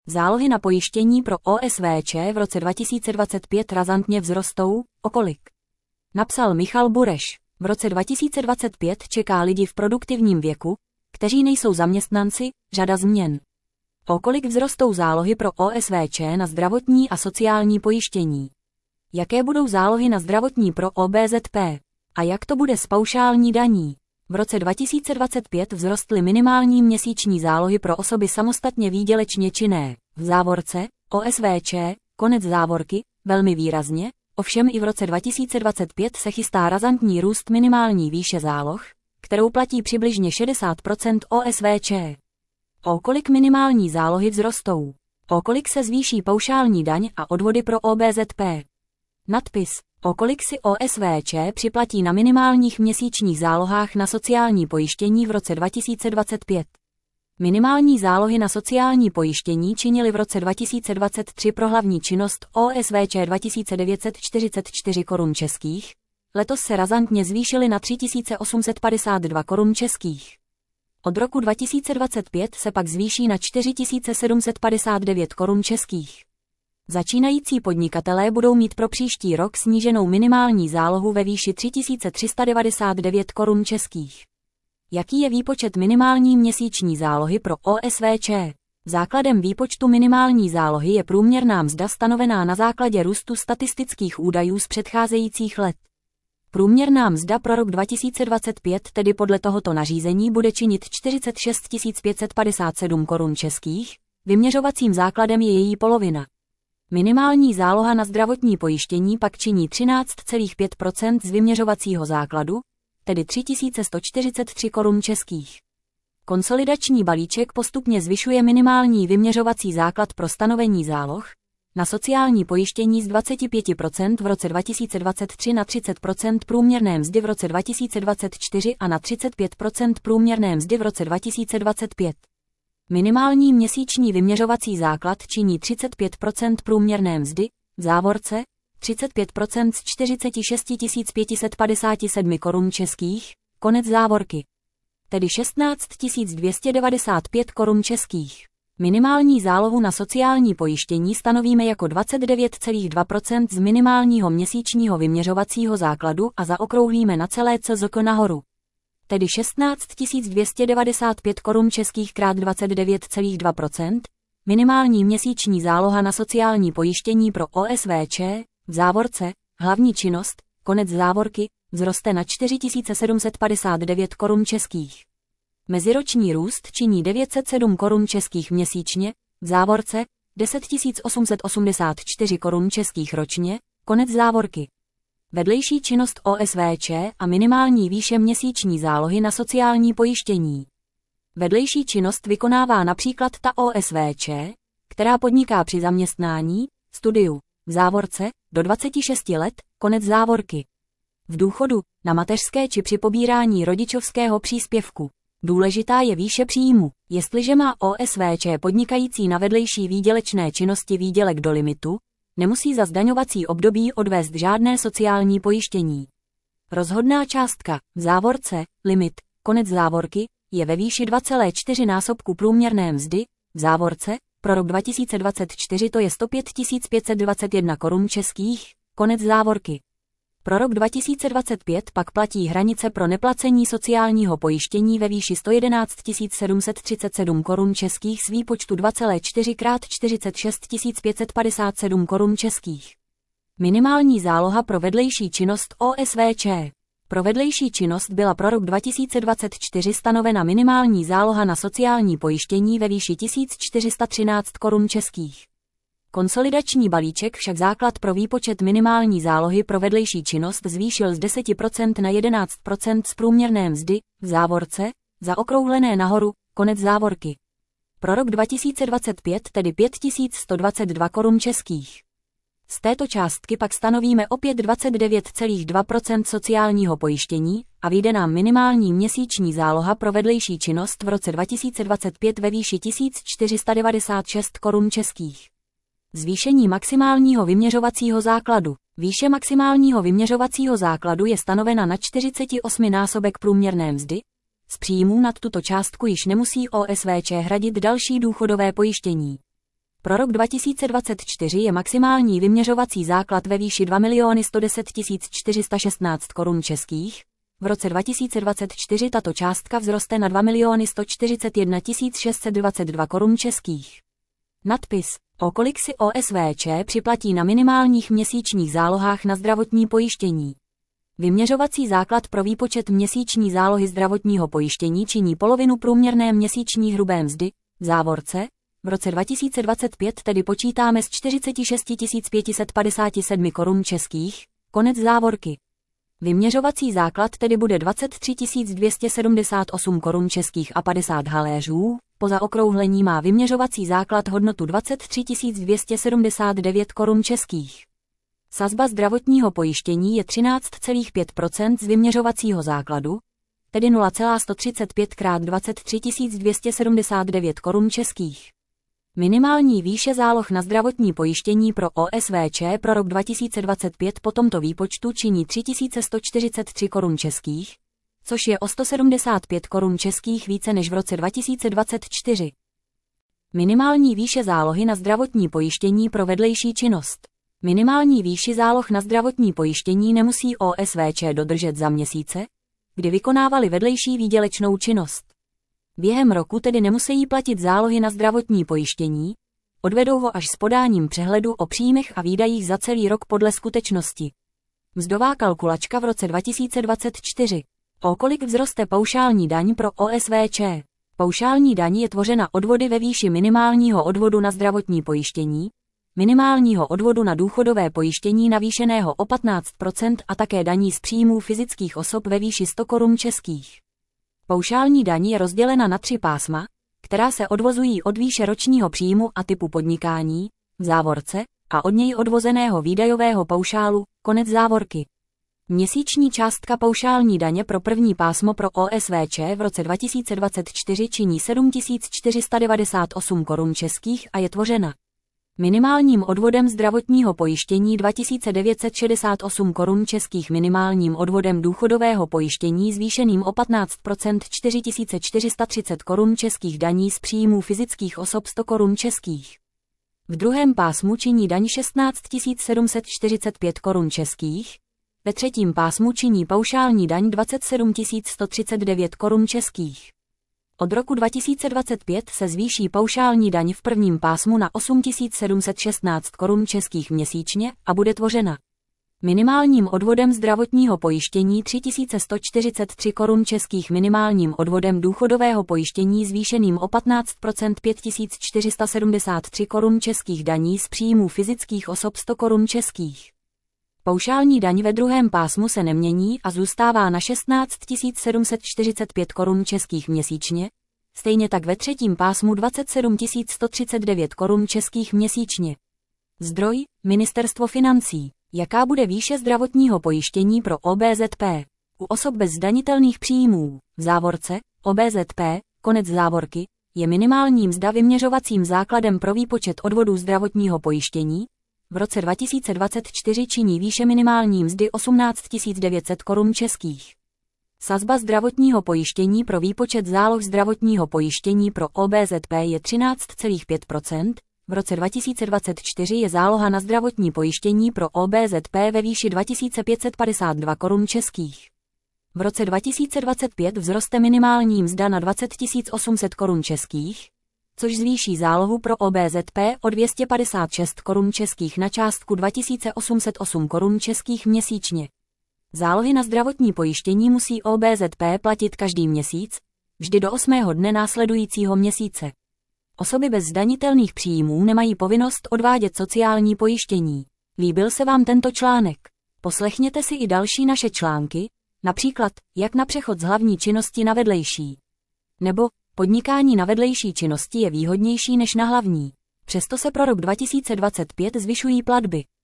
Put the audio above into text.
Zálohy na pojištění pro OSVČ v roce 2025 razantně vzrostou, o kolik? Napsal Michal Bureš. V roce 2025 čeká lidi v produktivním věku, kteří nejsou zaměstnanci, řada změn. O kolik vzrostou zálohy pro OSVČ na zdravotní a sociální pojištění? Jaké budou zálohy na zdravotní pro OBZP? A jak to bude s paušální daní? V roce 2025 vzrostly minimální měsíční zálohy pro osoby samostatně výdělečně činné, v závorce, OSVČ, konec závorky, velmi výrazně, ovšem i v roce 2025 se chystá razantní růst minimální výše záloh, kterou platí přibližně 60% OSVČ. O kolik minimální zálohy vzrostou? O kolik se zvýší paušální daň a odvody pro OBZP? Nadpis: o kolik si OSVČ připlatí na minimálních měsíčních zálohách na sociální pojištění v roce 2025. Minimální zálohy na sociální pojištění činily v roce 2023 pro hlavní činnost OSVČ 2944 korun českých, letos se razantně zvýšily na 3852 korun českých. Od roku 2025 se pak zvýší na 4759 korun českých. Začínající podnikatelé budou mít pro příští rok sníženou minimální zálohu ve výši 3399 korun českých. Jaký je výpočet minimální měsíční zálohy pro OSVČ? Základem výpočtu minimální zálohy je průměrná mzda stanovená na základě růstu statistických údajů z předcházejících let. Průměrná mzda pro rok 2025 tedy podle tohoto nařízení bude činit 46 557 korun českých, vyměřovacím základem je její polovina. Minimální záloha na zdravotní pojištění pak činí 13,5% z vyměřovacího základu, tedy 3143 korun českých. Konsolidační balíček postupně zvyšuje minimální vyměřovací základ pro stanovení záloh na sociální pojištění z 25% v roce 2023 na 30% průměrné mzdy v roce 2024 a na 35% průměrné mzdy v roce 2025. Minimální měsíční vyměřovací základ činí 35% průměrné mzdy, v závorce, 35% z 46 557 korun českých, konec závorky. Tedy 16 295 korun českých. Minimální zálohu na sociální pojištění stanovíme jako 29,2% z minimálního měsíčního vyměřovacího základu a zaokrouhlíme na celé CZK nahoru. Tedy 16 295 korun českých krát 29,2%, minimální měsíční záloha na sociální pojištění pro OSVČ, v závorce, hlavní činnost, konec závorky, vzroste na 4759 korun českých. Meziroční růst činí 907 korun českých měsíčně, v závorce, 10 884 korun českých ročně, konec závorky. Vedlejší činnost OSVČ a minimální výše měsíční zálohy na sociální pojištění. Vedlejší činnost vykonává například ta OSVČ, která podniká při zaměstnání, studiu, v závorce, do 26 let, konec závorky. V důchodu, na mateřské či při pobírání rodičovského příspěvku. Důležitá je výše příjmu. Jestliže má OSVČ podnikající na vedlejší výdělečné činnosti výdělek do limitu, nemusí za zdaňovací období odvést žádné sociální pojištění. Rozhodná částka, v závorce, limit, konec závorky, je ve výši 2,4 násobku průměrné mzdy, v závorce, pro rok 2024 to je 105 521 korun českých, konec závorky. Pro rok 2025 pak platí hranice pro neplacení sociálního pojištění ve výši 111 737 korun českých s výpočtu 2,4 krát 46 557 korun českých. Minimální záloha pro vedlejší činnost OSVČ. Pro vedlejší činnost byla pro rok 2024 stanovena minimální záloha na sociální pojištění ve výši 1413 korun českých. Konsolidační balíček však základ pro výpočet minimální zálohy pro vedlejší činnost zvýšil z 10% na 11% z průměrné mzdy, v závorce, zaokrouhlené nahoru, konec závorky. Pro rok 2025 tedy 5122 korun českých. Z této částky pak stanovíme opět 29,2% sociálního pojištění a vyjde nám minimální měsíční záloha pro vedlejší činnost v roce 2025 ve výši 1496 korun českých. Zvýšení maximálního vyměřovacího základu. Výše maximálního vyměřovacího základu je stanovena na 48 násobek průměrné mzdy. Z příjmů nad tuto částku již nemusí OSVČ hradit další důchodové pojištění. Pro rok 2024 je maximální vyměřovací základ ve výši 2 110 416 korun českých. V roce 2024 tato částka vzroste na 2 141 622 korun českých. Nadpis: o kolik si OSVČ připlatí na minimálních měsíčních zálohách na zdravotní pojištění. Vyměřovací základ pro výpočet měsíční zálohy zdravotního pojištění činí polovinu průměrné měsíční hrubé mzdy, v závorce. V roce 2025 tedy počítáme s 46 557 korun českých, konec závorky. Vyměřovací základ tedy bude 23 278 korun českých a 50 haléřů, po zaokrouhlení má vyměřovací základ hodnotu 23 279 korun českých. Sazba zdravotního pojištění je 13,5% z vyměřovacího základu, tedy 0,135 x 23 279 korun českých. Minimální výše záloh na zdravotní pojištění pro OSVČ pro rok 2025 po tomto výpočtu činí 3143 korun českých, což je o 175 korun českých více než v roce 2024. Minimální výše zálohy na zdravotní pojištění pro vedlejší činnost. Minimální výši záloh na zdravotní pojištění nemusí OSVČ dodržet za měsíce, kdy vykonávali vedlejší výdělečnou činnost. Během roku tedy nemusí platit zálohy na zdravotní pojištění, odvedou ho až s podáním přehledu o příjmech a výdajích za celý rok podle skutečnosti. Mzdová kalkulačka v roce 2024. O kolik vzroste paušální daň pro OSVČ? Paušální daň je tvořena odvody ve výši minimálního odvodu na zdravotní pojištění, minimálního odvodu na důchodové pojištění navýšeného o 15% a také daní z příjmů fyzických osob ve výši 100 korun českých. Paušální daň je rozdělena na 3 pásma, která se odvozují od výše ročního příjmu a typu podnikání, v závorce, a od něj odvozeného výdajového paušálu, konec závorky. Měsíční částka paušální daně pro první pásmo pro OSVČ v roce 2024 činí 7 498 korun českých a je tvořena minimálním odvodem zdravotního pojištění 2968 korun českých, minimálním odvodem důchodového pojištění zvýšeným o 15% 4430 korun českých, daní z příjmů fyzických osob 100 korun českých. V druhém pásmu činí daň 16 745 korun českých, ve třetím pásmu činí paušální daň 27 139 korun českých. Od roku 2025 se zvýší paušální daň v prvním pásmu na 8 716 korun českých měsíčně a bude tvořena minimálním odvodem zdravotního pojištění 3143 korun českých, minimálním odvodem důchodového pojištění zvýšeným o 15% 5473 korun českých, daní z příjmů fyzických osob 100 korun českých. Paušální daň ve druhém pásmu se nemění a zůstává na 16 745 korun českých měsíčně, stejně tak ve třetím pásmu 27 139 korun českých měsíčně. Zdroj: Ministerstvo financí. Jaká bude výše zdravotního pojištění pro OBZP? U osob bez zdanitelných příjmů, v závorce, OBZP, konec závorky, je minimální mzda vyměřovacím základem pro výpočet odvodů zdravotního pojištění. V roce 2024 činí výše minimální mzdy 18 900 korun českých. Sazba zdravotního pojištění pro výpočet záloh zdravotního pojištění pro OBZP je 13,5%, v roce 2024 je záloha na zdravotní pojištění pro OBZP ve výši 2552 korun českých. V roce 2025 vzroste minimální mzda na 20 800 korun českých, což zvýší zálohu pro OBZP o 256 korun českých na částku 2808 korun českých měsíčně. Zálohy na zdravotní pojištění musí OBZP platit každý měsíc, vždy do 8. dne následujícího měsíce. Osoby bez zdanitelných příjmů nemají povinnost odvádět sociální pojištění. Líbil se vám tento článek? Poslechněte si i další naše články, například jak na přechod z hlavní činnosti na vedlejší. Nebo podnikání na vedlejší činnosti je výhodnější než na hlavní. Přesto se pro rok 2025 zvyšují platby.